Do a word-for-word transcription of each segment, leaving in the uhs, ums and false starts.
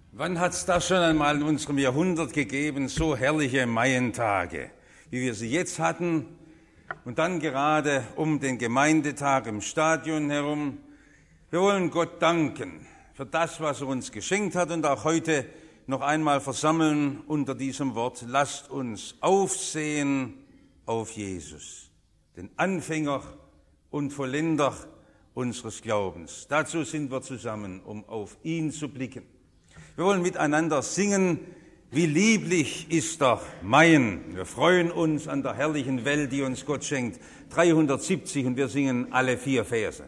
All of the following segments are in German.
Wann hat es das schon einmal in unserem Jahrhundert gegeben, so herrliche Maientage, wie wir sie jetzt hatten, und dann gerade um den Gemeindetag im Stadion herum. Wir wollen Gott danken für das, was er uns geschenkt hat, und auch heute noch einmal versammeln unter diesem Wort: Lasst uns aufsehen auf Jesus, den Anfänger und Vollender unseres Glaubens. Dazu sind wir zusammen, um auf ihn zu blicken. Wir wollen miteinander singen: Wie lieblich ist doch Maien. Wir freuen uns an der herrlichen Welt, die uns Gott schenkt. dreihundertsiebzig, und wir singen alle vier Verse.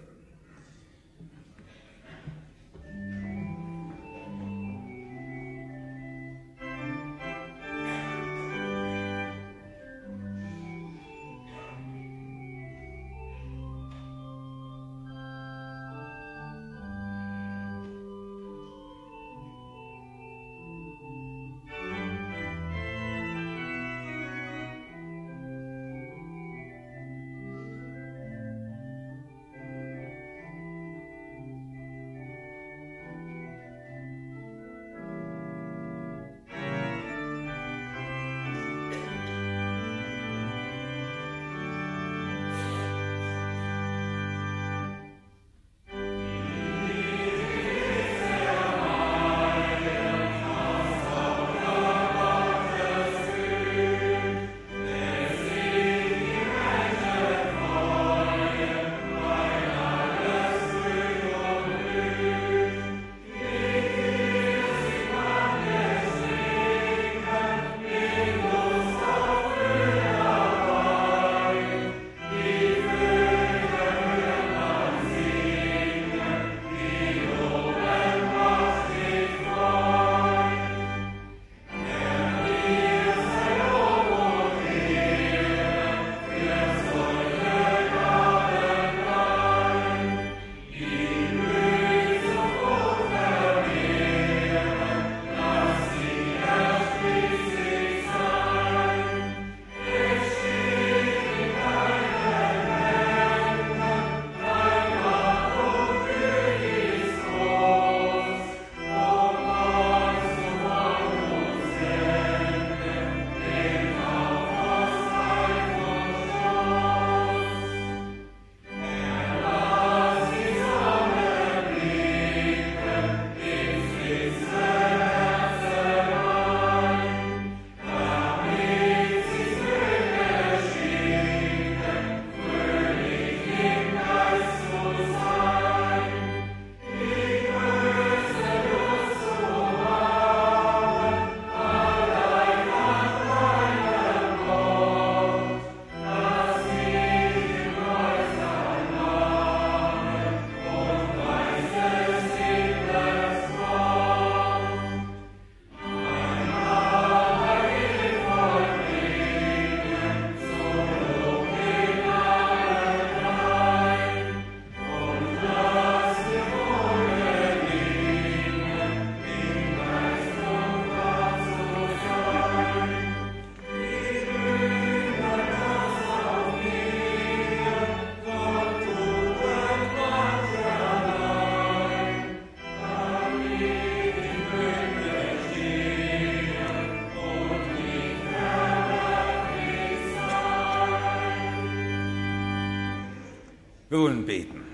Wir wollen beten.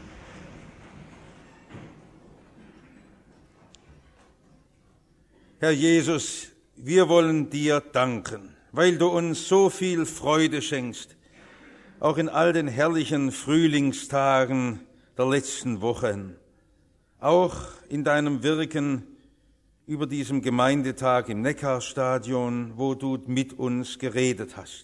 Herr Jesus, wir wollen dir danken, weil du uns so viel Freude schenkst, auch in all den herrlichen Frühlingstagen der letzten Wochen, auch in deinem Wirken über diesem Gemeindetag im Neckarstadion, wo du mit uns geredet hast.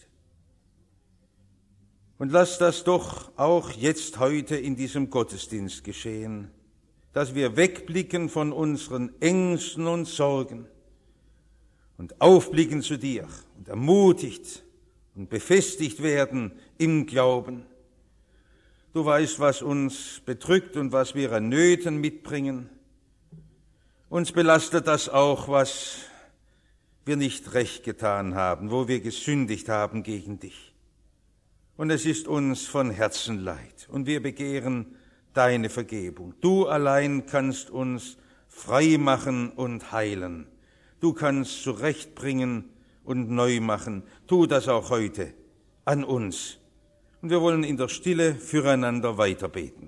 Und lass das doch auch jetzt heute in diesem Gottesdienst geschehen, dass wir wegblicken von unseren Ängsten und Sorgen und aufblicken zu dir und ermutigt und befestigt werden im Glauben. Du weißt, was uns bedrückt und was wir an Nöten mitbringen. Uns belastet das auch, was wir nicht recht getan haben, wo wir gesündigt haben gegen dich. Und es ist uns von Herzen leid, und wir begehren deine Vergebung. Du allein kannst uns frei machen und heilen. Du kannst zurechtbringen und neu machen. Tu das auch heute an uns. Und wir wollen in der Stille füreinander weiterbeten.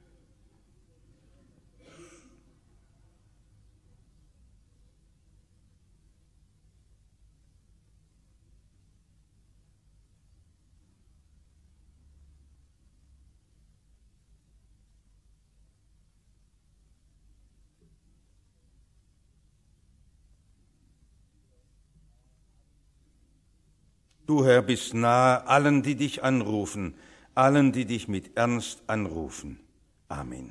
Du, Herr, bist nahe allen, die dich anrufen, allen, die dich mit Ernst anrufen. Amen.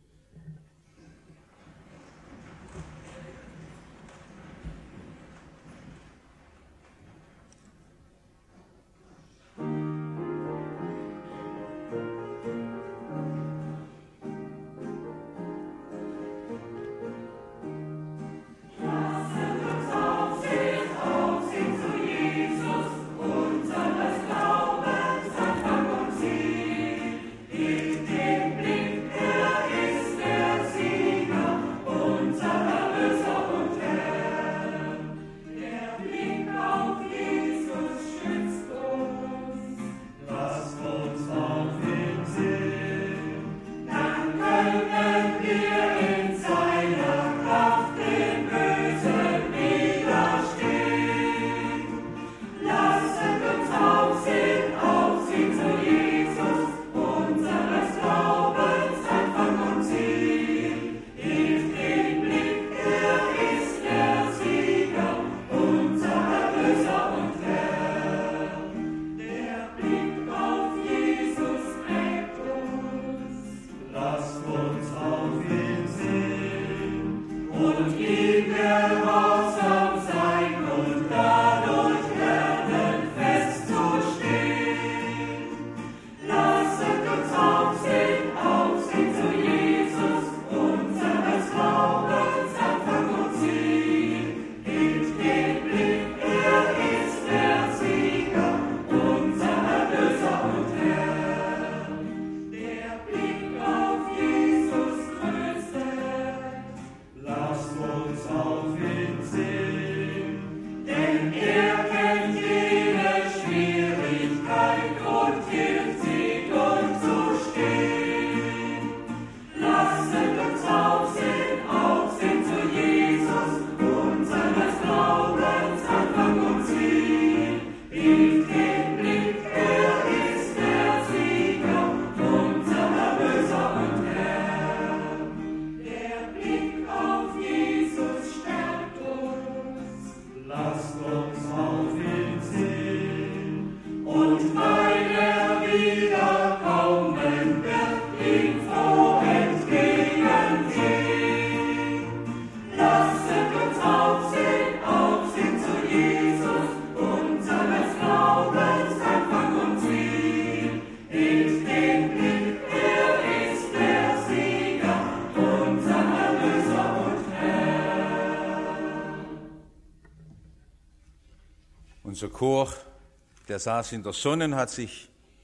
Unser Chor, der saß in der Sonne, hat sich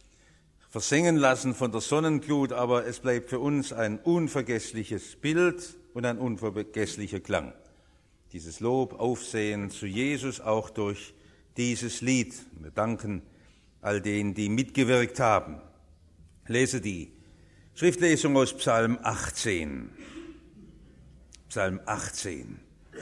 versingen lassen von der Sonnenglut, aber es bleibt für uns ein unvergessliches Bild und ein unvergesslicher Klang. Dieses Lob, Aufsehen zu Jesus auch durch dieses Lied. Wir danken all denen, die mitgewirkt haben. Lese die Schriftlesung aus Psalm achtzehn. Psalm achtzehn.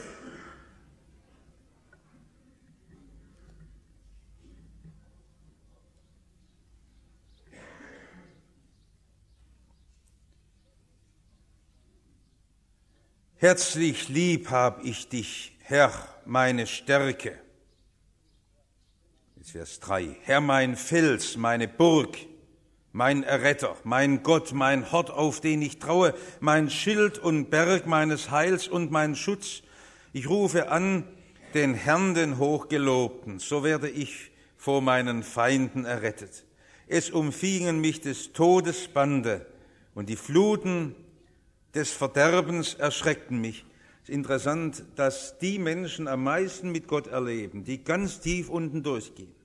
Herzlich lieb hab ich dich, Herr, meine Stärke. Jetzt Vers drei. Herr, mein Fels, meine Burg, mein Erretter, mein Gott, mein Hort, auf den ich traue, mein Schild und Berg meines Heils und mein Schutz. Ich rufe an den Herrn, den Hochgelobten, so werde ich vor meinen Feinden errettet. Es umfingen mich des Todes Bande und die Fluten des Verderbens erschreckten mich. Es ist interessant, dass die Menschen am meisten mit Gott erleben, die ganz tief unten durchgehen.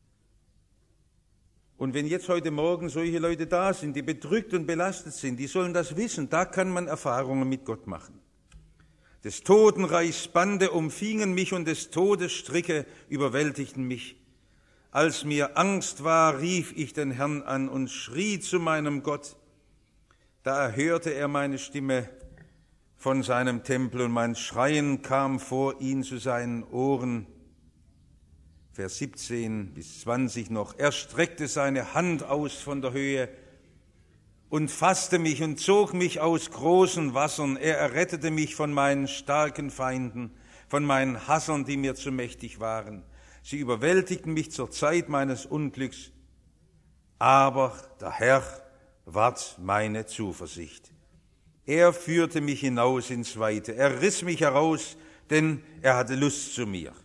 Und wenn jetzt heute Morgen solche Leute da sind, die bedrückt und belastet sind, die sollen das wissen, da kann man Erfahrungen mit Gott machen. Des Totenreichs Bande umfingen mich und des Todes Stricke überwältigten mich. Als mir Angst war, rief ich den Herrn an und schrie zu meinem Gott. Da erhörte er meine Stimme von seinem Tempel und mein Schreien kam vor ihn zu seinen Ohren. Vers siebzehn bis zwanzig noch. Er streckte seine Hand aus von der Höhe und fasste mich und zog mich aus großen Wassern. Er errettete mich von meinen starken Feinden, von meinen Hassern, die mir zu mächtig waren. Sie überwältigten mich zur Zeit meines Unglücks, aber der Herr ward meine Zuversicht. Er führte mich hinaus ins Weite, er riss mich heraus, denn er hatte Lust zu mir.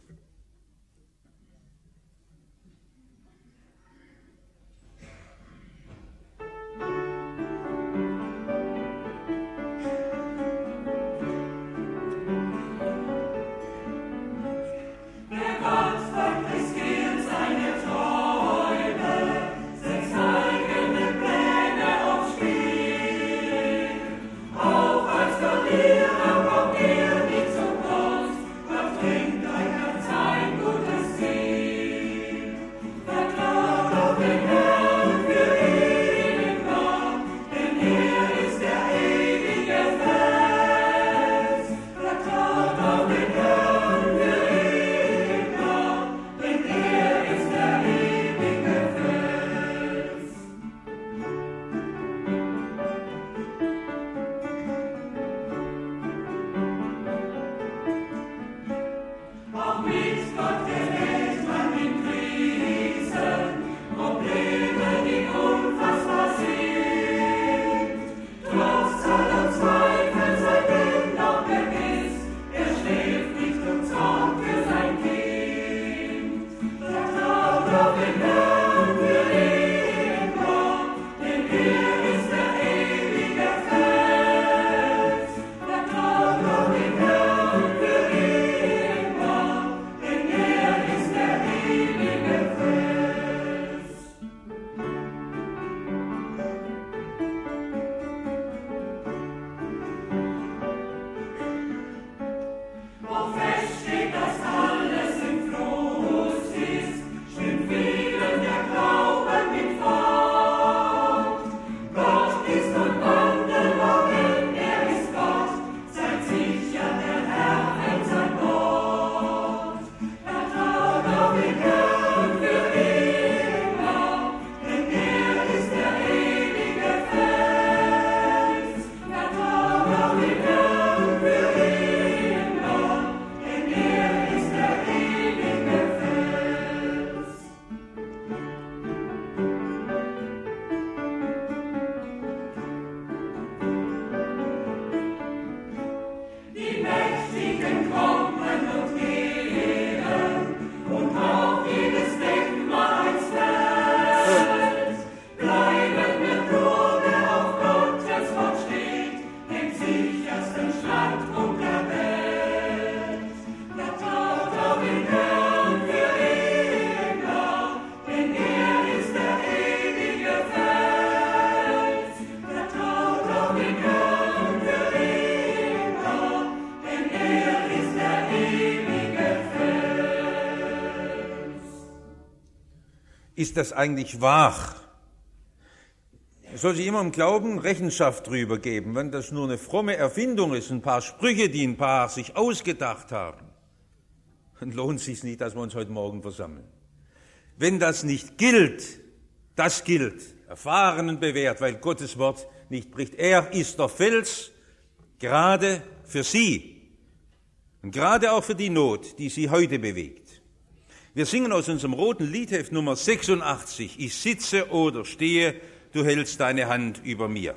Ist das eigentlich wahr? Soll sich immer im Glauben Rechenschaft drüber geben, wenn das nur eine fromme Erfindung ist, ein paar Sprüche, die ein paar sich ausgedacht haben, dann lohnt es sich nicht, dass wir uns heute Morgen versammeln. Wenn das nicht gilt, das gilt, erfahren und bewährt, weil Gottes Wort nicht bricht. Er ist der Fels, gerade für Sie und gerade auch für die Not, die Sie heute bewegt. Wir singen aus unserem roten Liedheft Nummer sechsundachtzig, ich sitze oder stehe, du hältst deine Hand über mir.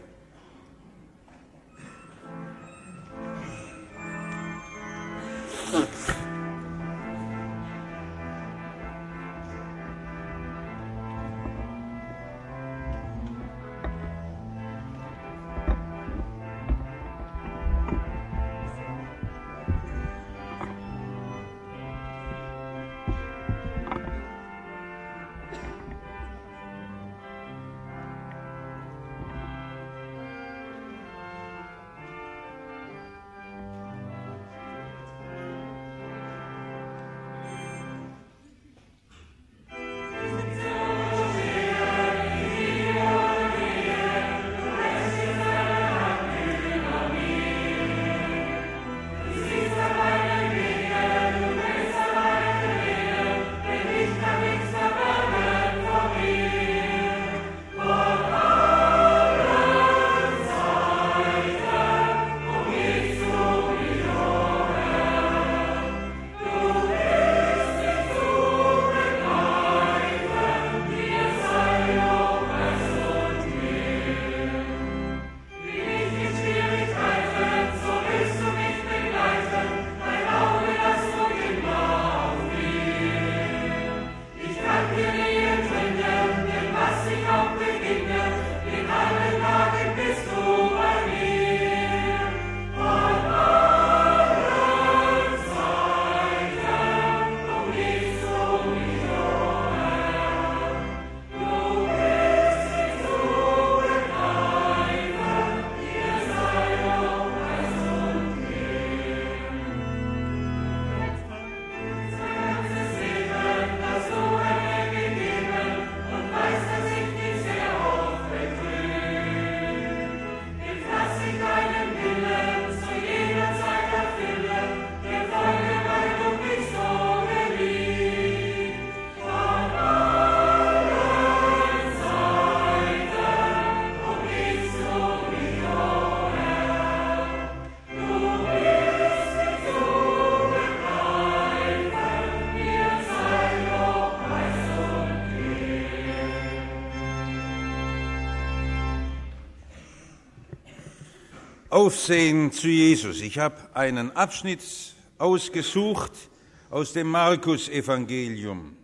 Aufsehen zu Jesus. Ich habe einen Abschnitt ausgesucht aus dem Markus-Evangelium.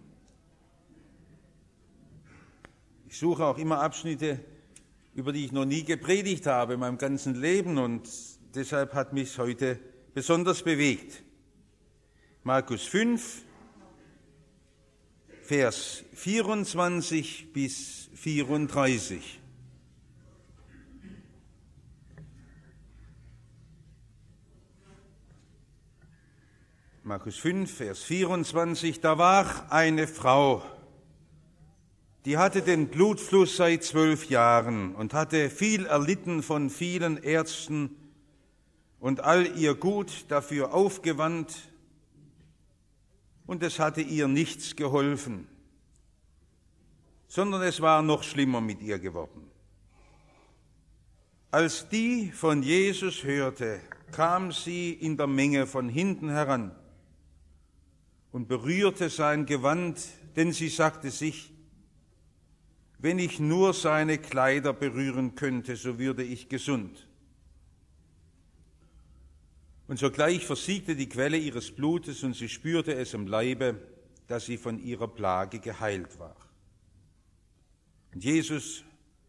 Ich suche auch immer Abschnitte, über die ich noch nie gepredigt habe in meinem ganzen Leben, und deshalb hat mich heute besonders bewegt. Markus fünf, Vers vierundzwanzig bis vierunddreißig. Markus fünf, Vers vierundzwanzig, da war eine Frau, die hatte den Blutfluss seit zwölf Jahren und hatte viel erlitten von vielen Ärzten und all ihr Gut dafür aufgewandt, und es hatte ihr nichts geholfen, sondern es war noch schlimmer mit ihr geworden. Als die von Jesus hörte, kam sie in der Menge von hinten heran und berührte sein Gewand, denn sie sagte sich, wenn ich nur seine Kleider berühren könnte, so würde ich gesund. Und sogleich versiegte die Quelle ihres Blutes, und sie spürte es im Leibe, dass sie von ihrer Plage geheilt war. Und Jesus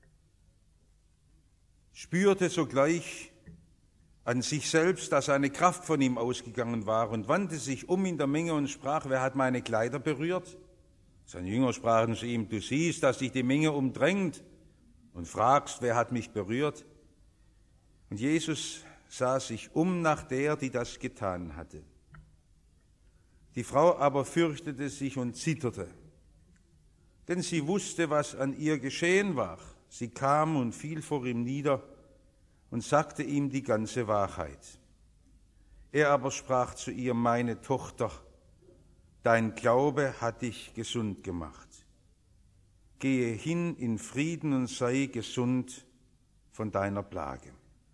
spürte sogleich an sich selbst, dass eine Kraft von ihm ausgegangen war, und wandte sich um in der Menge und sprach, wer hat meine Kleider berührt? Seine Jünger sprachen zu ihm, du siehst, dass dich die Menge umdrängt und fragst, wer hat mich berührt? Und Jesus sah sich um nach der, die das getan hatte. Die Frau aber fürchtete sich und zitterte, denn sie wusste, was an ihr geschehen war. Sie kam und fiel vor ihm nieder und sagte ihm die ganze Wahrheit. Er aber sprach zu ihr, meine Tochter, dein Glaube hat dich gesund gemacht. Gehe hin in Frieden und sei gesund von deiner Plage.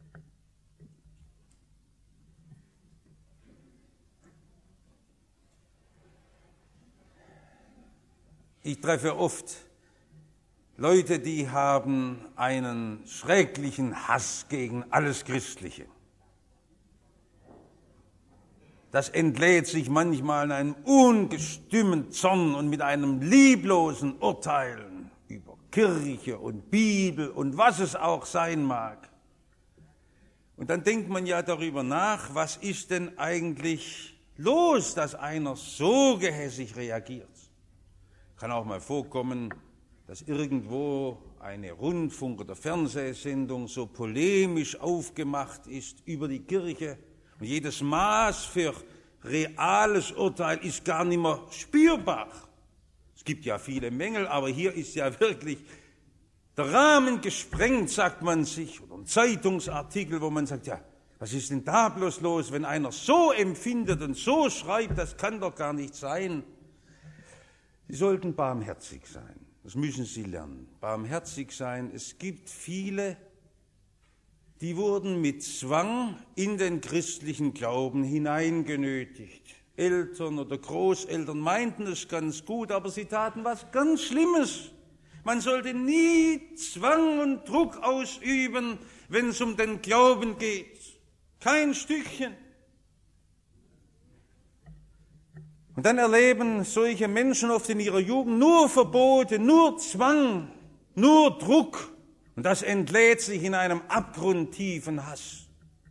Ich treffe oft Leute, die haben einen schrecklichen Hass gegen alles Christliche. Das entlädt sich manchmal in einem ungestümen Zorn und mit einem lieblosen Urteilen über Kirche und Bibel und was es auch sein mag. Und dann denkt man ja darüber nach, was ist denn eigentlich los, dass einer so gehässig reagiert. Kann auch mal vorkommen, dass irgendwo eine Rundfunk- oder Fernsehsendung so polemisch aufgemacht ist über die Kirche. Und jedes Maß für reales Urteil ist gar nicht mehr spürbar. Es gibt ja viele Mängel, aber hier ist ja wirklich der Rahmen gesprengt, sagt man sich, oder ein Zeitungsartikel, wo man sagt, ja, was ist denn da bloß los, wenn einer so empfindet und so schreibt, das kann doch gar nicht sein. Sie sollten barmherzig sein, das müssen Sie lernen. Barmherzig sein, es gibt viele, die wurden mit Zwang in den christlichen Glauben hineingenötigt. Eltern oder Großeltern meinten es ganz gut, aber sie taten was ganz Schlimmes. Man sollte nie Zwang und Druck ausüben, wenn es um den Glauben geht. Kein Stückchen. Und dann erleben solche Menschen oft in ihrer Jugend nur Verbote, nur Zwang, nur Druck. Und das entlädt sich in einem abgrundtiefen Hass.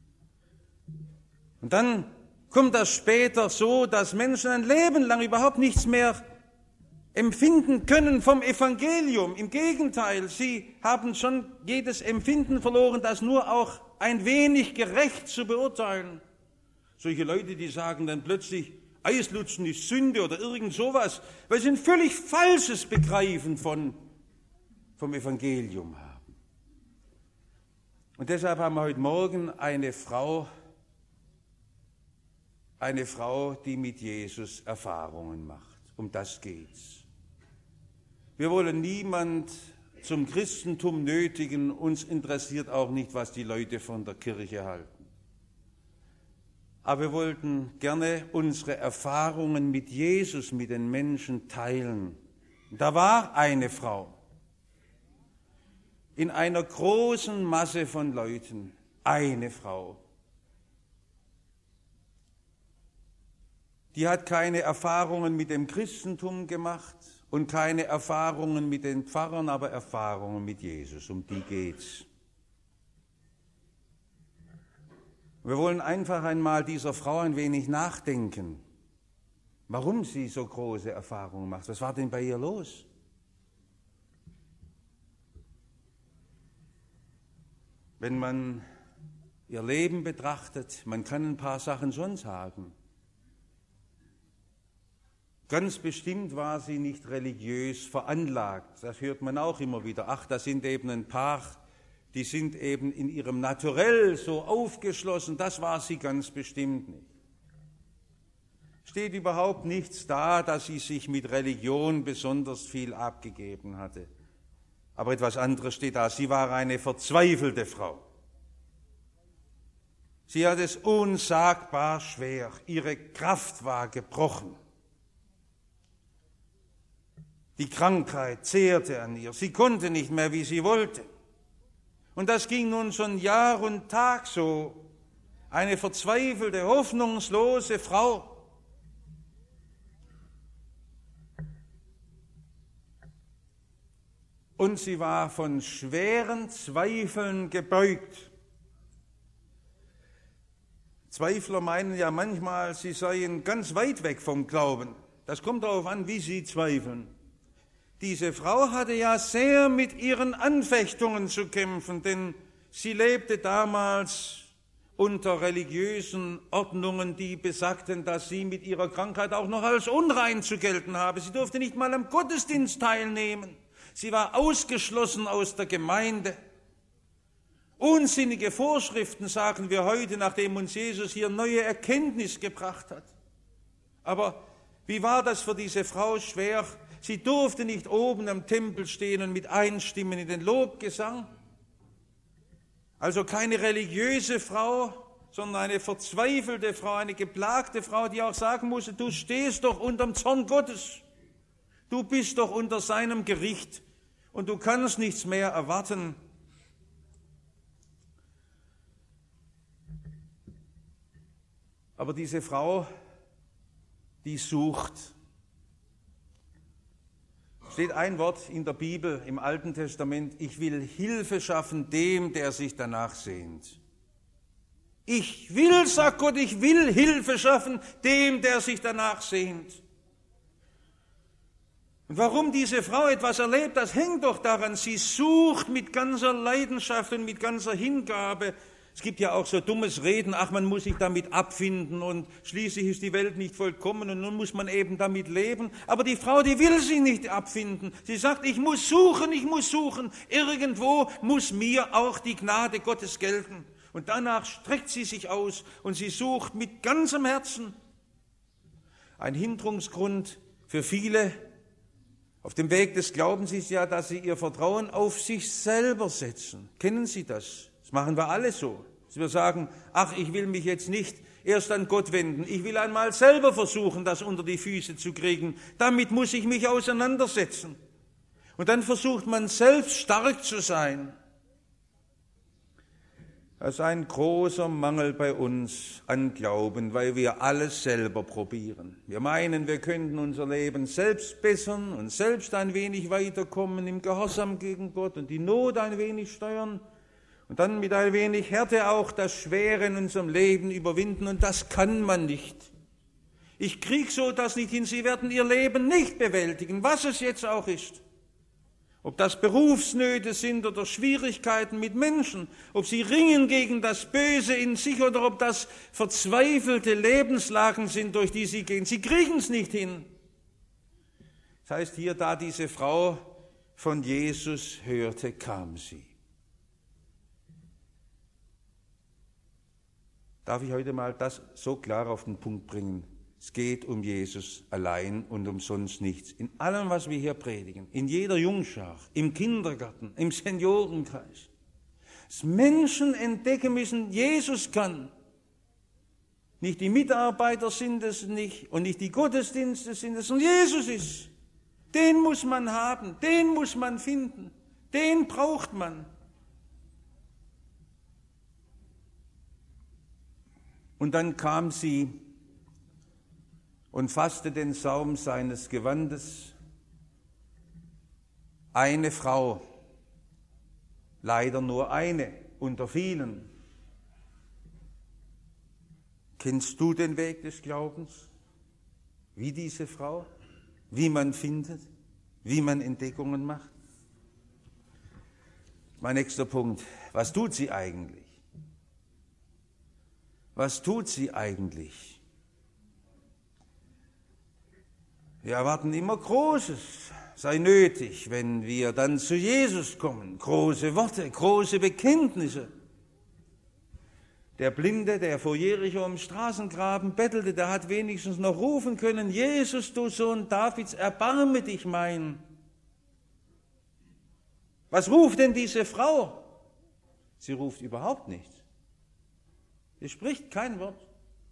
Und dann kommt das später so, dass Menschen ein Leben lang überhaupt nichts mehr empfinden können vom Evangelium. Im Gegenteil, sie haben schon jedes Empfinden verloren, das nur auch ein wenig gerecht zu beurteilen. Solche Leute, die sagen dann plötzlich, Eislutschen ist Sünde oder irgend sowas, weil sie ein völlig falsches Begreifen von, vom Evangelium haben. Und deshalb haben wir heute Morgen eine Frau, eine Frau, die mit Jesus Erfahrungen macht. Um das geht's. Wir wollen niemand zum Christentum nötigen, uns interessiert auch nicht, was die Leute von der Kirche halten. Aber wir wollten gerne unsere Erfahrungen mit Jesus, mit den Menschen teilen. Da war eine Frau in einer großen Masse von Leuten, Eine Frau. Die hat keine Erfahrungen mit dem Christentum gemacht und keine Erfahrungen mit den Pfarrern, aber Erfahrungen mit Jesus. Um die geht's. Wir wollen einfach einmal dieser Frau ein wenig nachdenken, warum sie so große Erfahrungen macht. Was war denn bei ihr los? Wenn man ihr Leben betrachtet, man kann ein paar Sachen schon sagen. Ganz bestimmt war sie nicht religiös veranlagt. Das hört man auch immer wieder. Ach, das sind eben ein paar, die sind eben in ihrem Naturell so aufgeschlossen. Das war sie ganz bestimmt nicht. Steht überhaupt nichts da, dass sie sich mit Religion besonders viel abgegeben hatte. Aber etwas anderes steht da. Sie war eine verzweifelte Frau. Sie hat es unsagbar schwer. Ihre Kraft war gebrochen. Die Krankheit zehrte an ihr. Sie konnte nicht mehr, wie sie wollte. Und das ging nun schon Jahr und Tag so. Eine verzweifelte, hoffnungslose Frau. Und sie war von schweren Zweifeln gebeugt. Zweifler meinen ja manchmal, sie seien ganz weit weg vom Glauben. Das kommt darauf an, wie sie zweifeln. Diese Frau hatte ja sehr mit ihren Anfechtungen zu kämpfen, denn sie lebte damals unter religiösen Ordnungen, die besagten, dass sie mit ihrer Krankheit auch noch als unrein zu gelten habe. Sie durfte nicht mal am Gottesdienst teilnehmen. Sie war ausgeschlossen aus der Gemeinde. Unsinnige Vorschriften, sagen wir heute, nachdem uns Jesus hier neue Erkenntnis gebracht hat. Aber wie war das für diese Frau schwer? Sie durfte nicht oben am Tempel stehen und mit einstimmen in den Lobgesang. Also keine religiöse Frau, sondern eine verzweifelte Frau, eine geplagte Frau, die auch sagen musste, du stehst doch unterm Zorn Gottes. Du bist doch unter seinem Gericht und du kannst nichts mehr erwarten. Aber diese Frau, die sucht. Steht ein Wort in der Bibel, im Alten Testament, ich will Hilfe schaffen dem, der sich danach sehnt. Ich will, sagt Gott, ich will Hilfe schaffen dem, der sich danach sehnt. Und warum diese Frau etwas erlebt, das hängt doch daran, sie sucht mit ganzer Leidenschaft und mit ganzer Hingabe. Es gibt ja auch so dummes Reden, ach, man muss sich damit abfinden und schließlich ist die Welt nicht vollkommen und nun muss man eben damit leben. Aber die Frau, die will sich nicht abfinden. Sie sagt, ich muss suchen, ich muss suchen. Irgendwo muss mir auch die Gnade Gottes gelten. Und danach streckt sie sich aus und sie sucht mit ganzem Herzen. Ein Hinderungsgrund für viele auf dem Weg des Glaubens ist ja, dass sie ihr Vertrauen auf sich selber setzen. Kennen Sie das? Das machen wir alle so. Dass wir sagen, ach, ich will mich jetzt nicht erst an Gott wenden. Ich will einmal selber versuchen, das unter die Füße zu kriegen. Damit muss ich mich auseinandersetzen. Und dann versucht man selbst stark zu sein. Das ist ein großer Mangel bei uns an Glauben, weil wir alles selber probieren. Wir meinen, wir könnten unser Leben selbst bessern und selbst ein wenig weiterkommen im Gehorsam gegen Gott und die Not ein wenig steuern. Und dann mit ein wenig Härte auch das Schwere in unserem Leben überwinden. Und das kann man nicht. Ich krieg so das nicht hin. Sie werden ihr Leben nicht bewältigen, was es jetzt auch ist. Ob das Berufsnöte sind oder Schwierigkeiten mit Menschen, ob sie ringen gegen das Böse in sich oder ob das verzweifelte Lebenslagen sind, durch die sie gehen. Sie kriegen es nicht hin. Das heißt hier, da diese Frau von Jesus hörte, kam sie. Darf ich heute mal das so klar auf den Punkt bringen? Es geht um Jesus allein und um sonst nichts. In allem, was wir hier predigen, in jeder Jungschar, im Kindergarten, im Seniorenkreis. Dass Menschen entdecken müssen, Jesus kann. Nicht die Mitarbeiter sind es nicht und nicht die Gottesdienste sind es, sondern Jesus ist. Den muss man haben, den muss man finden, den braucht man. Und dann kam sie und fasste den Saum seines Gewandes. Eine Frau, leider nur eine unter vielen. Kennst du den Weg des Glaubens? Wie diese Frau? Wie man findet? Wie man Entdeckungen macht? Mein nächster Punkt. Was tut sie eigentlich? Was tut sie eigentlich? Wir erwarten immer Großes, sei nötig, wenn wir dann zu Jesus kommen. Große Worte, große Bekenntnisse. Der Blinde, der vor Jericho am Straßengraben bettelte, der hat wenigstens noch rufen können, Jesus, du Sohn Davids, erbarme dich mein. Was ruft denn diese Frau? Sie ruft überhaupt nichts. Sie spricht kein Wort.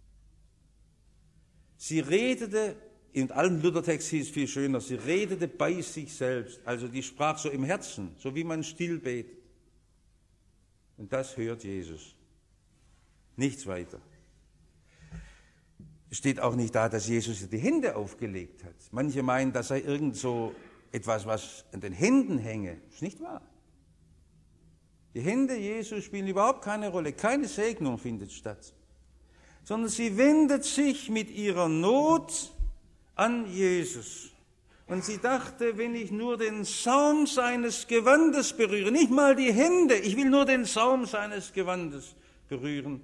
Sie redete, in allen Luthertext hieß es viel schöner, sie redete bei sich selbst, also die sprach so im Herzen, so wie man still betet. Und das hört Jesus. Nichts weiter. Es steht auch nicht da, dass Jesus ihr die Hände aufgelegt hat. Manche meinen, das sei irgend so etwas, was an den Händen hänge. Das ist nicht wahr. Die Hände Jesu spielen überhaupt keine Rolle. Keine Segnung findet statt. Sondern sie wendet sich mit ihrer Not an Jesus. Und sie dachte, wenn ich nur den Saum seines Gewandes berühre, nicht mal die Hände, ich will nur den Saum seines Gewandes berühren.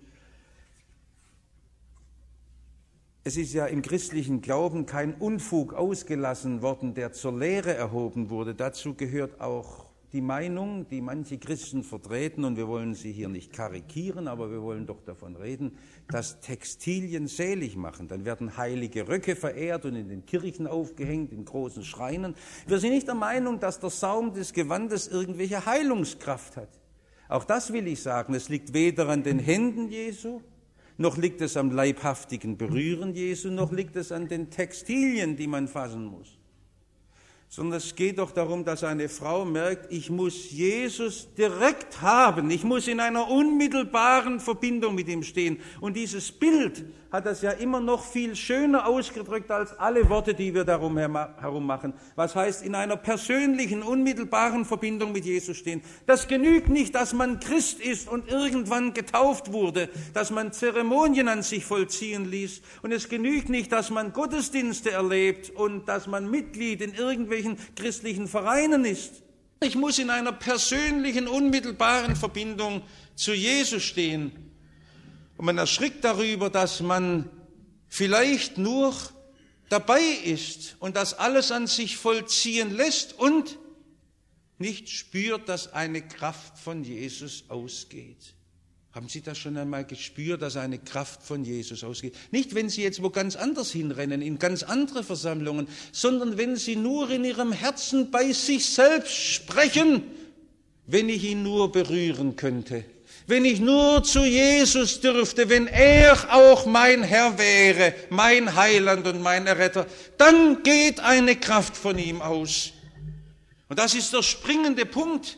Es ist ja im christlichen Glauben kein Unfug ausgelassen worden, der zur Lehre erhoben wurde. Dazu gehört auch die Meinung, die manche Christen vertreten, und wir wollen sie hier nicht karikieren, aber wir wollen doch davon reden, dass Textilien selig machen. Dann werden heilige Röcke verehrt und in den Kirchen aufgehängt, in großen Schreinen. Wir sind nicht der Meinung, dass der Saum des Gewandes irgendwelche Heilungskraft hat. Auch das will ich sagen, es liegt weder an den Händen Jesu, noch liegt es am leibhaftigen Berühren Jesu, noch liegt es an den Textilien, die man fassen muss. Sondern es geht doch darum, dass eine Frau merkt, ich muss Jesus direkt haben, ich muss in einer unmittelbaren Verbindung mit ihm stehen. Und dieses Bild hat das ja immer noch viel schöner ausgedrückt als alle Worte, die wir darum herum machen. Was heißt, in einer persönlichen, unmittelbaren Verbindung mit Jesus stehen. Das genügt nicht, dass man Christ ist und irgendwann getauft wurde, dass man Zeremonien an sich vollziehen ließ. Und es genügt nicht, dass man Gottesdienste erlebt und dass man Mitglied in irgendwelchen christlichen Vereinen ist. Ich muss in einer persönlichen, unmittelbaren Verbindung zu Jesus stehen. Und man erschrickt darüber, dass man vielleicht nur dabei ist und das alles an sich vollziehen lässt und nicht spürt, dass eine Kraft von Jesus ausgeht. Haben Sie das schon einmal gespürt, dass eine Kraft von Jesus ausgeht? Nicht, wenn Sie jetzt wo ganz anders hinrennen, in ganz andere Versammlungen, sondern wenn Sie nur in Ihrem Herzen bei sich selbst sprechen, wenn ich ihn nur berühren könnte, wenn ich nur zu Jesus dürfte, wenn er auch mein Herr wäre, mein Heiland und mein Erretter, dann geht eine Kraft von ihm aus. Und das ist der springende Punkt.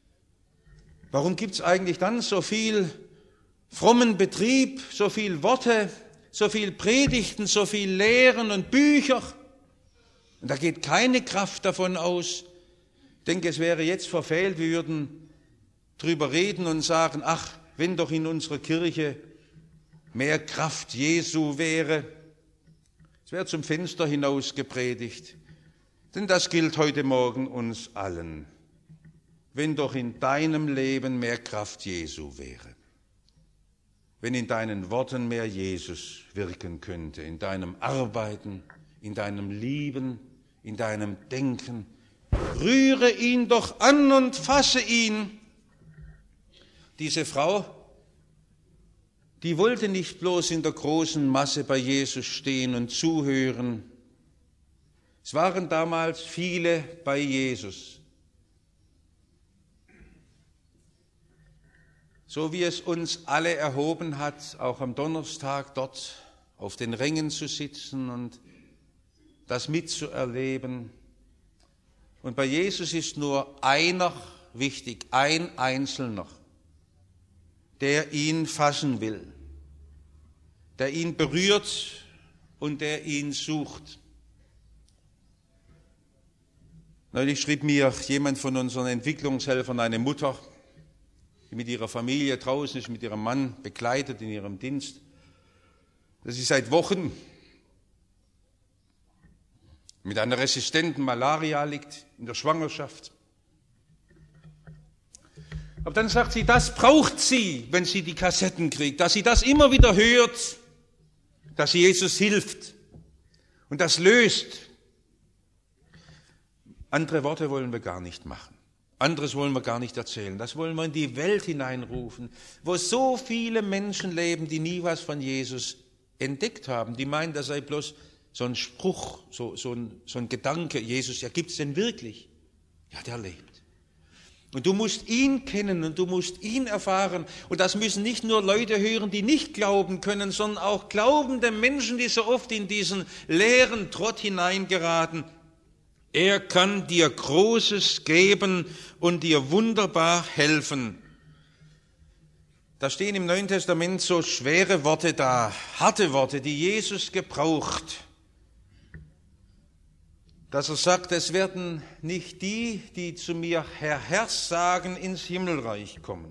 Warum gibt es eigentlich dann so viel frommen Betrieb, so viel Worte, so viel Predigten, so viel Lehren und Bücher? Und da geht keine Kraft davon aus. Ich denke, es wäre jetzt verfehlt, wir würden drüber reden und sagen, ach, wenn doch in unserer Kirche mehr Kraft Jesu wäre. Es wäre zum Fenster hinaus gepredigt. Denn das gilt heute Morgen uns allen. Wenn doch in deinem Leben mehr Kraft Jesu wäre, wenn in deinen Worten mehr Jesus wirken könnte, in deinem Arbeiten, in deinem Lieben, in deinem Denken, rühre ihn doch an und fasse ihn. Diese Frau, die wollte nicht bloß in der großen Masse bei Jesus stehen und zuhören. Es waren damals viele bei Jesus. So wie es uns alle erhoben hat, auch am Donnerstag dort auf den Rängen zu sitzen und das mitzuerleben. Und bei Jesus ist nur einer wichtig, ein Einzelner, der ihn fassen will. der ihn berührt und der ihn sucht. Neulich schrieb mir jemand von unseren Entwicklungshelfern, eine Mutter, die mit ihrer Familie draußen ist, mit ihrem Mann begleitet in ihrem Dienst, dass sie seit Wochen mit einer resistenten Malaria liegt, in der Schwangerschaft. Aber dann sagt sie, das braucht sie, wenn sie die Kassetten kriegt, dass sie das immer wieder hört, dass Jesus hilft und das löst. Andere Worte wollen wir gar nicht machen. Anderes wollen wir gar nicht erzählen. Das wollen wir in die Welt hineinrufen, wo so viele Menschen leben, die nie was von Jesus entdeckt haben. Die meinen, das sei bloß so ein Spruch, so, so, ein, so ein Gedanke. Jesus, ja, gibt's denn wirklich? Ja, der lebt. Und du musst ihn kennen und du musst ihn erfahren. Und das müssen nicht nur Leute hören, die nicht glauben können, sondern auch glaubende Menschen, die so oft in diesen leeren Trott hineingeraten. Er kann dir Großes geben und dir wunderbar helfen. Da stehen im Neuen Testament so schwere Worte da, harte Worte, die Jesus gebraucht. Dass er sagt, es werden nicht die, die zu mir Herr, Herr sagen, ins Himmelreich kommen,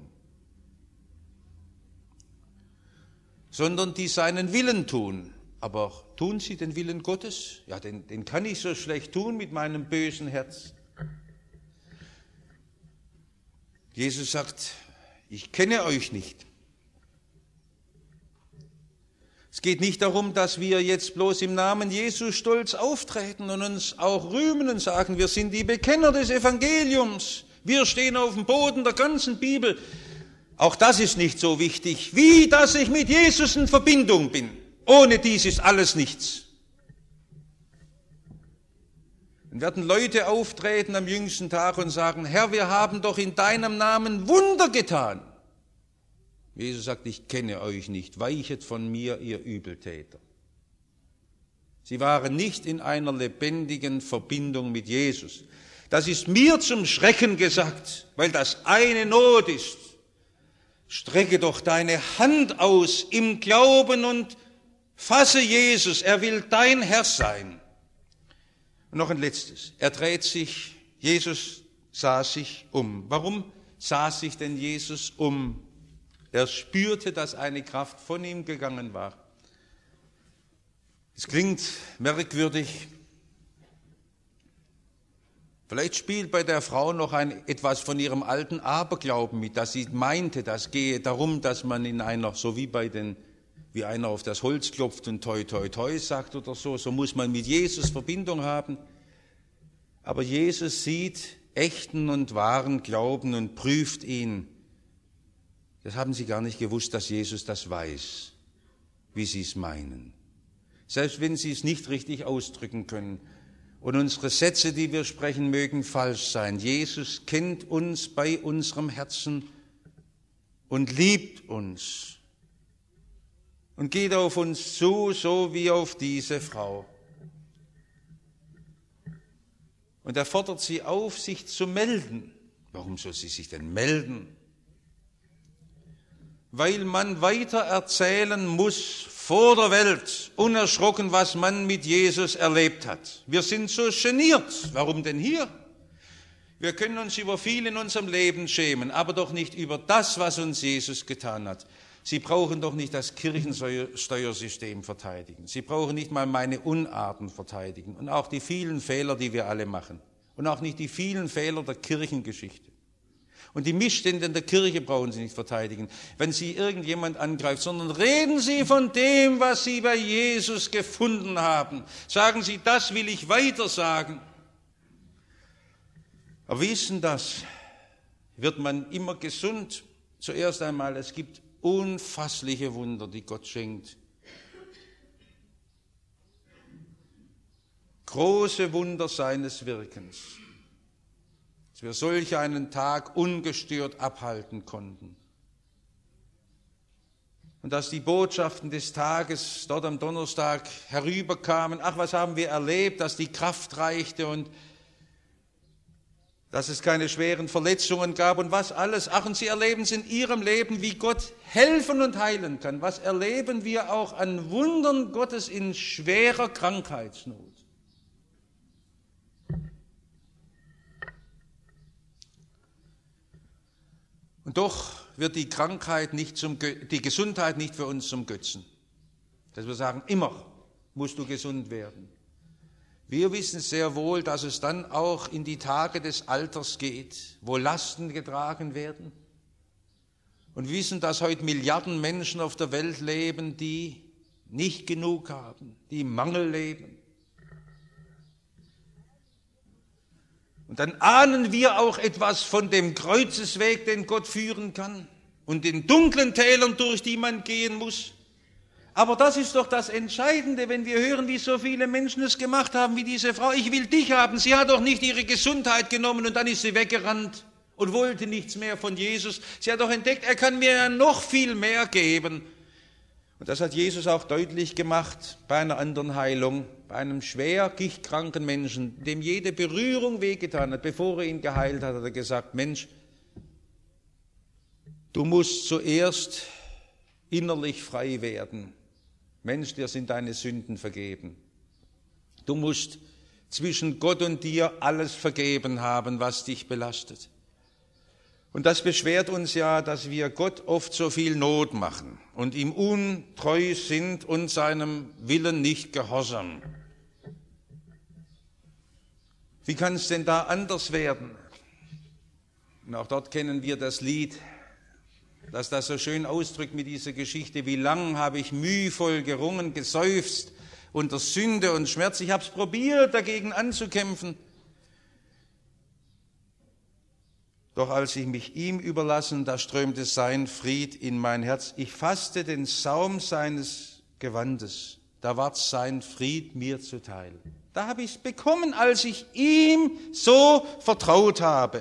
sondern die seinen Willen tun. Aber tun sie den Willen Gottes? Ja, den, den kann ich so schlecht tun mit meinem bösen Herz. Jesus sagt, ich kenne euch nicht. Es geht nicht darum, dass wir jetzt bloß im Namen Jesu stolz auftreten und uns auch rühmen und sagen, wir sind die Bekenner des Evangeliums. Wir stehen auf dem Boden der ganzen Bibel. Auch das ist nicht so wichtig, wie dass ich mit Jesus in Verbindung bin. Ohne dies ist alles nichts. Dann werden Leute auftreten am jüngsten Tag und sagen, Herr, wir haben doch in deinem Namen Wunder getan. Jesus sagt, ich kenne euch nicht, weichet von mir, ihr Übeltäter. Sie waren nicht in einer lebendigen Verbindung mit Jesus. Das ist mir zum Schrecken gesagt, weil das eine Not ist. Strecke doch deine Hand aus im Glauben und fasse Jesus, er will dein Herr sein. Und noch ein letztes, er dreht sich, Jesus sah sich um. Warum sah sich denn Jesus um? Er spürte, dass eine Kraft von ihm gegangen war. Es klingt merkwürdig. Vielleicht spielt bei der Frau noch ein, etwas von ihrem alten Aberglauben mit, dass sie meinte, das gehe darum, dass man in einer, so wie bei den, wie einer auf das Holz klopft und toi, toi, toi sagt oder so, so muss man mit Jesus Verbindung haben. Aber Jesus sieht echten und wahren Glauben und prüft ihn. Das haben sie gar nicht gewusst, dass Jesus das weiß, wie sie es meinen. Selbst wenn sie es nicht richtig ausdrücken können. Und unsere Sätze, die wir sprechen, mögen falsch sein. Jesus kennt uns bei unserem Herzen und liebt uns. Und geht auf uns zu, so wie auf diese Frau. Und er fordert sie auf, sich zu melden. Warum soll sie sich denn melden? Weil man weiter erzählen muss vor der Welt, unerschrocken, was man mit Jesus erlebt hat. Wir sind so geniert. Warum denn hier? Wir können uns über viel in unserem Leben schämen, aber doch nicht über das, was uns Jesus getan hat. Sie brauchen doch nicht das Kirchensteuersystem verteidigen. Sie brauchen nicht mal meine Unarten verteidigen und auch die vielen Fehler, die wir alle machen. Und auch nicht die vielen Fehler der Kirchengeschichte. Und die Missstände in der Kirche brauchen Sie nicht verteidigen, wenn Sie irgendjemand angreift, sondern reden Sie von dem, was Sie bei Jesus gefunden haben. Sagen Sie, das will ich weiter sagen. Aber wie ist denn das? Wird man immer gesund? Zuerst einmal, es gibt unfassliche Wunder, die Gott schenkt. Große Wunder seines Wirkens. Dass wir solch einen Tag ungestört abhalten konnten. Und dass die Botschaften des Tages dort am Donnerstag herüberkamen, ach, was haben wir erlebt, dass die Kraft reichte und dass es keine schweren Verletzungen gab und was alles. Ach, und sie erleben es in ihrem Leben, wie Gott helfen und heilen kann. Was erleben wir auch an Wundern Gottes in schwerer Krankheitsnot? Und doch wird die Krankheit nicht zum, die Gesundheit nicht für uns zum Götzen. Dass wir sagen, immer musst du gesund werden. Wir wissen sehr wohl, dass es dann auch in die Tage des Alters geht, wo Lasten getragen werden. Und wir wissen, dass heute Milliarden Menschen auf der Welt leben, die nicht genug haben, die im Mangel leben. Und dann ahnen wir auch etwas von dem Kreuzesweg, den Gott führen kann und den dunklen Tälern, durch die man gehen muss. Aber das ist doch das Entscheidende, wenn wir hören, wie so viele Menschen es gemacht haben, wie diese Frau. Ich will dich haben. Sie hat doch nicht ihre Gesundheit genommen und dann ist sie weggerannt und wollte nichts mehr von Jesus. Sie hat doch entdeckt, er kann mir ja noch viel mehr geben. Und das hat Jesus auch deutlich gemacht bei einer anderen Heilung, bei einem schwer gichtkranken Menschen, dem jede Berührung wehgetan hat. Bevor er ihn geheilt hat, hat er gesagt, Mensch, du musst zuerst innerlich frei werden. Mensch, dir sind deine Sünden vergeben. Du musst zwischen Gott und dir alles vergeben haben, was dich belastet. Und das beschwert uns ja, dass wir Gott oft so viel Not machen und ihm untreu sind und seinem Willen nicht gehorsam. Wie kann es denn da anders werden? Und auch dort kennen wir das Lied, dass das so schön ausdrückt mit dieser Geschichte. Wie lang habe ich mühevoll gerungen, geseufzt unter Sünde und Schmerz. Ich habe es probiert, dagegen anzukämpfen. Doch als ich mich ihm überlassen, da strömte sein Fried in mein Herz. Ich fasste den Saum seines Gewandes, da ward sein Fried mir zuteil. Da habe ich es bekommen, als ich ihm so vertraut habe.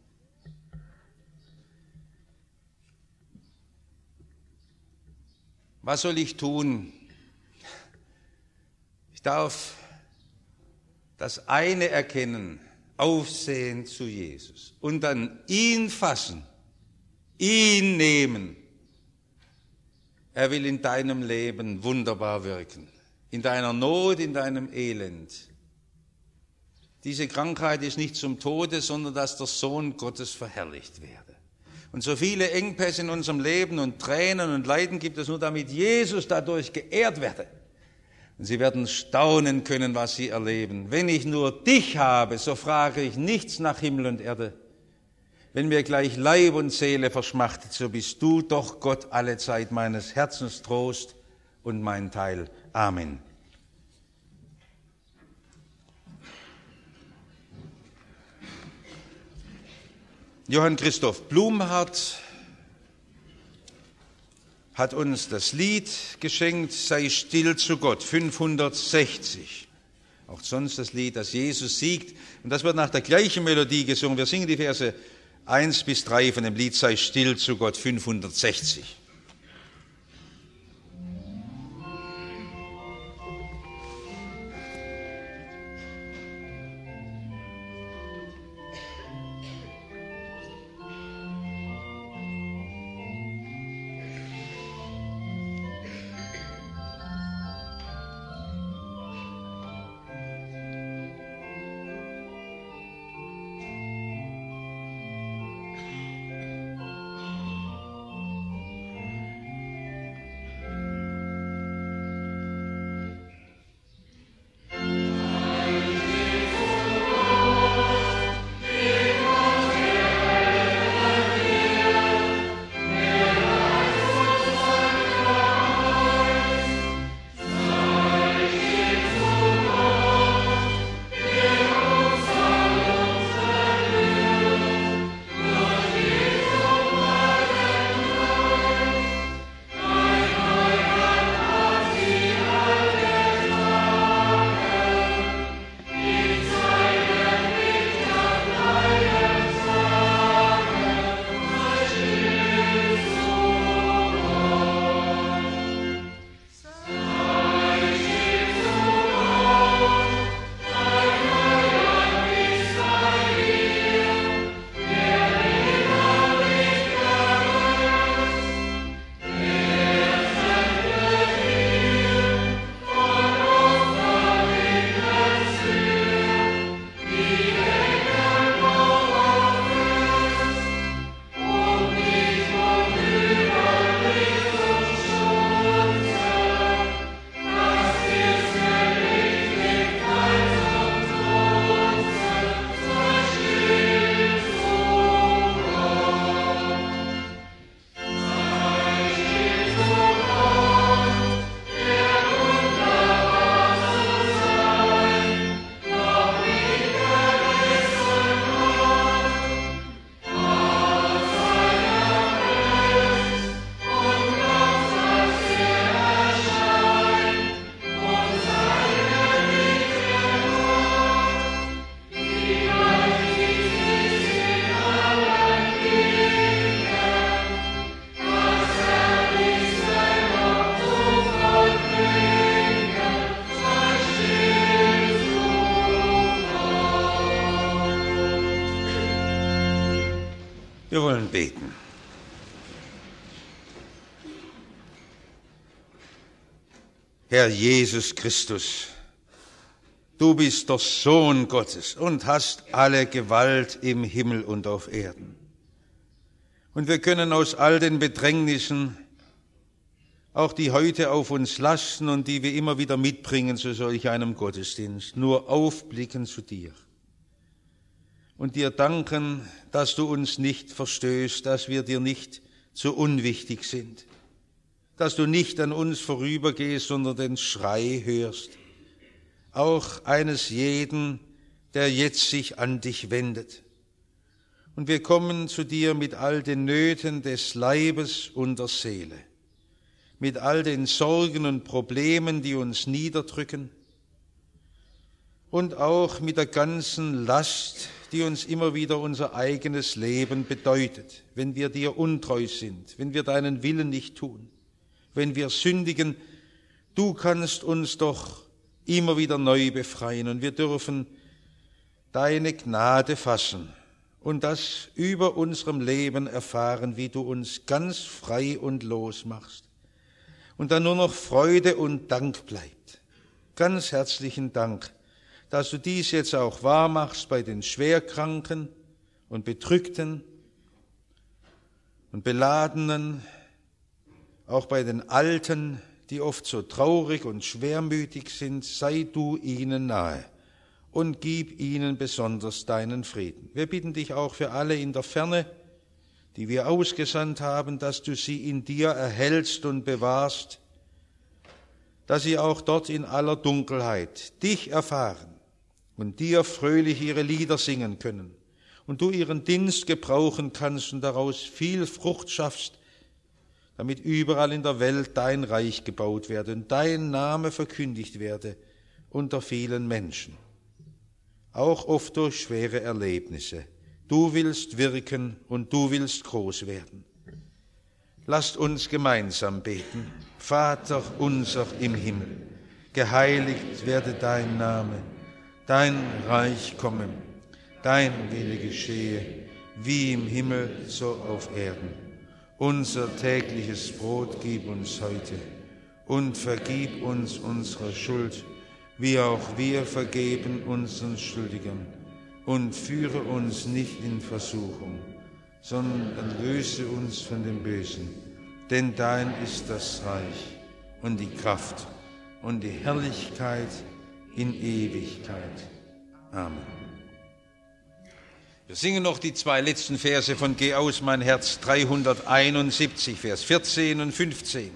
Was soll ich tun? Ich darf das eine erkennen, aufsehen zu Jesus und dann ihn fassen, ihn nehmen. Er will in deinem Leben wunderbar wirken, in deiner Not, in deinem Elend. Diese Krankheit ist nicht zum Tode, sondern dass der Sohn Gottes verherrlicht werde. Und so viele Engpässe in unserem Leben und Tränen und Leiden gibt es nur, damit Jesus dadurch geehrt werde. Und sie werden staunen können, was sie erleben. Wenn ich nur dich habe, so frage ich nichts nach Himmel und Erde. Wenn mir gleich Leib und Seele verschmachtet, so bist du doch Gott alle Zeit meines Herzens Trost und mein Teil. Amen. Johann Christoph Blumhardt hat uns das Lied geschenkt, Sei still zu Gott, fünfhundertsechzig. Auch sonst das Lied, dass Jesus siegt. Und das wird nach der gleichen Melodie gesungen. Wir singen die Verse eins bis drei von dem Lied Sei still zu Gott, fünfhundertsechzig. Wir wollen beten. Herr Jesus Christus, du bist der Sohn Gottes und hast alle Gewalt im Himmel und auf Erden. Und wir können aus all den Bedrängnissen, auch die heute auf uns lasten und die wir immer wieder mitbringen zu solch einem Gottesdienst, nur aufblicken zu dir und dir danken, dass du uns nicht verstößt, dass wir dir nicht zu unwichtig sind, dass du nicht an uns vorübergehst, sondern den Schrei hörst, auch eines jeden, der jetzt sich an dich wendet. Und wir kommen zu dir mit all den Nöten des Leibes und der Seele, mit all den Sorgen und Problemen, die uns niederdrücken und auch mit der ganzen Last, die uns immer wieder unser eigenes Leben bedeutet, wenn wir dir untreu sind, wenn wir deinen Willen nicht tun, wenn wir sündigen. Du kannst uns doch immer wieder neu befreien und wir dürfen deine Gnade fassen und das über unserem Leben erfahren, wie du uns ganz frei und los machst und dann nur noch Freude und Dank bleibt. Ganz herzlichen Dank, dass du dies jetzt auch wahr machst bei den Schwerkranken und Bedrückten und Beladenen, auch bei den Alten, die oft so traurig und schwermütig sind. Sei du ihnen nahe und gib ihnen besonders deinen Frieden. Wir bitten dich auch für alle in der Ferne, die wir ausgesandt haben, dass du sie in dir erhältst und bewahrst, dass sie auch dort in aller Dunkelheit dich erfahren und dir fröhlich ihre Lieder singen können und du ihren Dienst gebrauchen kannst und daraus viel Frucht schaffst, damit überall in der Welt dein Reich gebaut werde und dein Name verkündigt werde unter vielen Menschen, auch oft durch schwere Erlebnisse. Du willst wirken und du willst groß werden. Lasst uns gemeinsam beten. Vater unser im Himmel, geheiligt werde dein Name, dein Reich komme, dein Wille geschehe, wie im Himmel, so auf Erden. Unser tägliches Brot gib uns heute und vergib uns unsere Schuld, wie auch wir vergeben unseren Schuldigern. Und führe uns nicht in Versuchung, sondern löse uns von dem Bösen. Denn dein ist das Reich und die Kraft und die Herrlichkeit in Ewigkeit. Amen. Wir singen noch die zwei letzten Verse von Geh aus, mein Herz, dreihunderteinundsiebzig, Vers vierzehn und fünfzehn.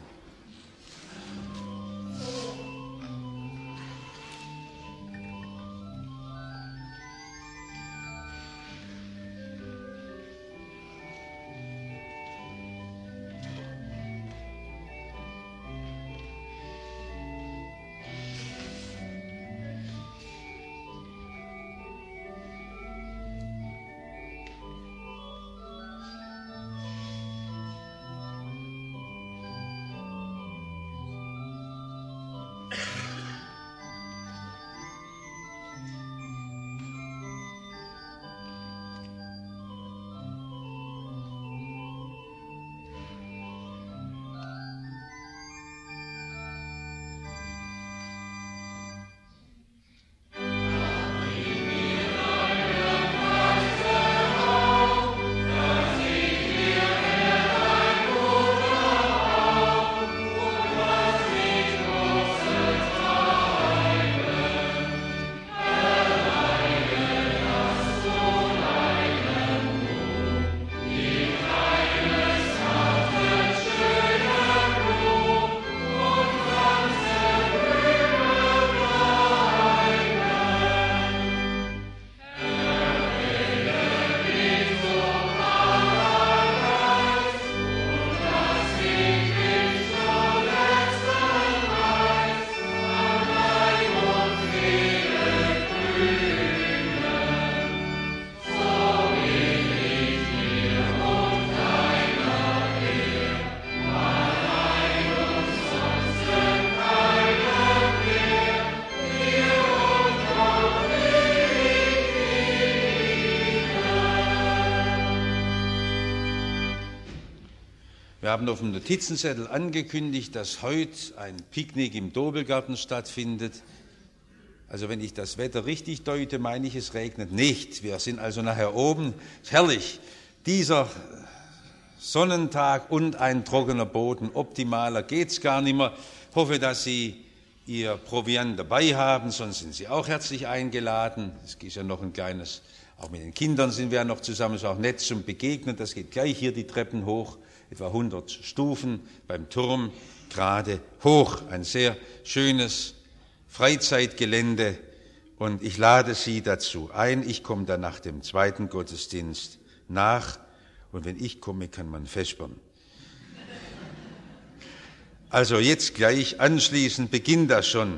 Wir haben auf dem Notizenzettel angekündigt, dass heute ein Picknick im Dobelgarten stattfindet. Also wenn ich das Wetter richtig deute, meine ich, es regnet nicht. Wir sind also nachher oben. Ist herrlich. Dieser Sonnentag und ein trockener Boden. Optimaler geht's gar nicht mehr. Ich hoffe, dass Sie Ihr Proviant dabei haben, sonst sind Sie auch herzlich eingeladen. Es ist ja noch ein kleines, auch mit den Kindern sind wir ja noch zusammen, es ist auch nett zum Begegnen. Das geht gleich hier die Treppen hoch, etwa hundert Stufen beim Turm, gerade hoch. Ein sehr schönes Freizeitgelände und ich lade Sie dazu ein. Ich komme dann nach dem zweiten Gottesdienst nach und wenn ich komme, kann man vespern. Also jetzt gleich anschließend beginnt das schon.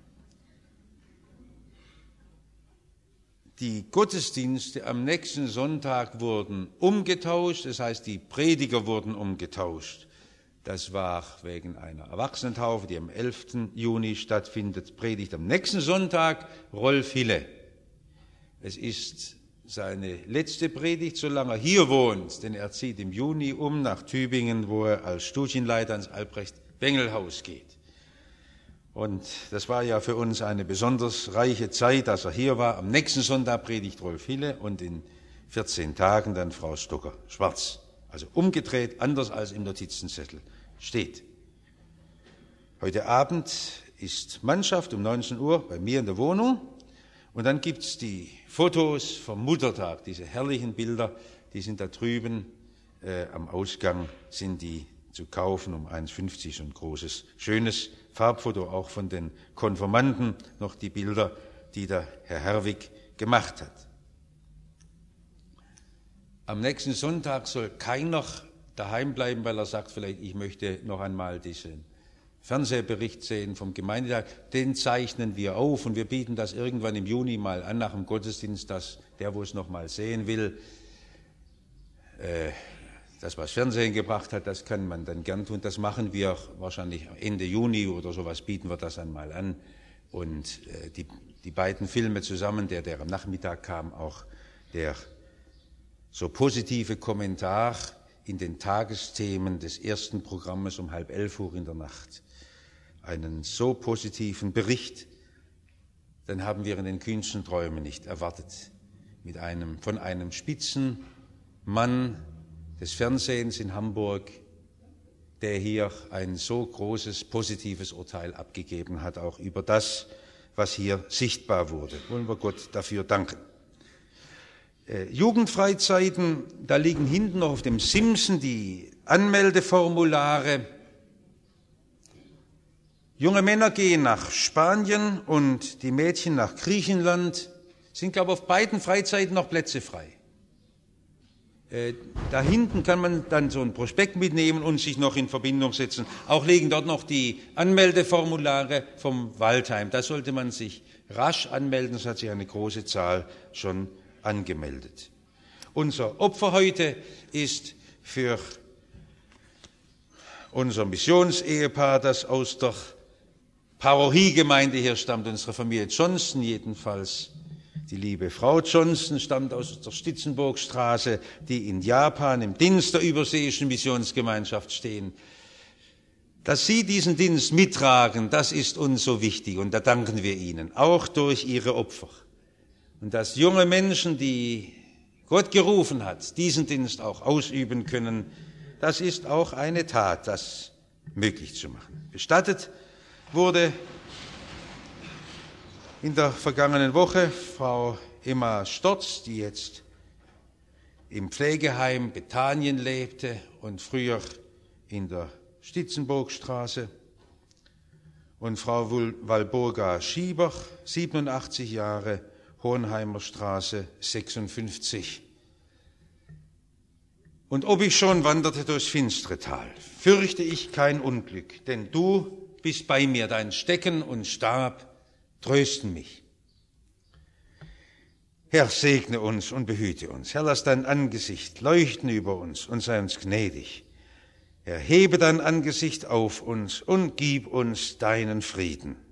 Die Gottesdienste am nächsten Sonntag wurden umgetauscht, das heißt, die Prediger wurden umgetauscht. Das war wegen einer Erwachsenentaufe, die am elften Juni stattfindet, predigt am nächsten Sonntag Rolf Hille. Es ist seine letzte Predigt, solange er hier wohnt, denn er zieht im Juni um nach Tübingen, wo er als Studienleiter ins Albrecht-Bengel-Haus geht. Und das war ja für uns eine besonders reiche Zeit, dass er hier war. Am nächsten Sonntag predigt Rolf Hille und in vierzehn Tagen dann Frau Stocker-Schwarz. Also umgedreht, anders als im Notizenzettel steht. Heute Abend ist Mannschaft um neunzehn Uhr bei mir in der Wohnung. Und dann gibt's die Fotos vom Muttertag, diese herrlichen Bilder, die sind da drüben äh, am Ausgang, sind die zu kaufen um eins fünfzig, so ein großes, schönes Farbfoto, auch von den Konfirmanden, noch die Bilder, die der Herr Herwig gemacht hat. Am nächsten Sonntag soll keiner daheim bleiben, weil er sagt, vielleicht ich möchte noch einmal diesen Fernsehbericht sehen vom Gemeindetag. Den zeichnen wir auf und wir bieten das irgendwann im Juni mal an, nach dem Gottesdienst, dass der, wo es noch mal sehen will, äh, das, was Fernsehen gebracht hat, das kann man dann gern tun. Das machen wir wahrscheinlich Ende Juni oder sowas, bieten wir das einmal an. Und äh, die, die beiden Filme zusammen, der, der am Nachmittag kam, auch der so positive Kommentar in den Tagesthemen des ersten Programmes um halb elf Uhr in der Nacht. Einen so positiven Bericht, dann haben wir in den kühnsten Träumen nicht erwartet. Mit einem, von einem Spitzenmann des Fernsehens in Hamburg, der hier ein so großes positives Urteil abgegeben hat, auch über das, was hier sichtbar wurde. Wollen wir Gott dafür danken. Äh, Jugendfreizeiten, da liegen hinten noch auf dem Simsen die Anmeldeformulare. Junge Männer gehen nach Spanien und die Mädchen nach Griechenland. Sind, glaube ich, auf beiden Freizeiten noch Plätze frei. Äh, da hinten kann man dann so ein Prospekt mitnehmen und sich noch in Verbindung setzen. Auch liegen dort noch die Anmeldeformulare vom Waldheim. Da sollte man sich rasch anmelden. Es hat sich eine große Zahl schon angemeldet. Unser Opfer heute ist für unser Missionsehepaar, das aus der Parochiegemeinde hier stammt, unsere Familie Johnson jedenfalls. Die liebe Frau Johnson stammt aus der Stitzenburgstraße, die in Japan im Dienst der Überseeischen Missionsgemeinschaft stehen. Dass Sie diesen Dienst mittragen, das ist uns so wichtig und da danken wir Ihnen, auch durch Ihre Opfer. Und dass junge Menschen, die Gott gerufen hat, diesen Dienst auch ausüben können, das ist auch eine Tat, das möglich zu machen. Bestattet wurde in der vergangenen Woche Frau Emma Storz, die jetzt im Pflegeheim Bethanien lebte und früher in der Stitzenburgstraße, und Frau Walburga Schieber, siebenundachtzig Jahre, Hohenheimer Straße sechsundfünfzig. Und ob ich schon wanderte durchs finstere Tal, fürchte ich kein Unglück, denn du bist bei mir, dein Stecken und Stab trösten mich. Herr, segne uns und behüte uns. Herr, lass dein Angesicht leuchten über uns und sei uns gnädig. Herr, hebe dein Angesicht auf uns und gib uns deinen Frieden.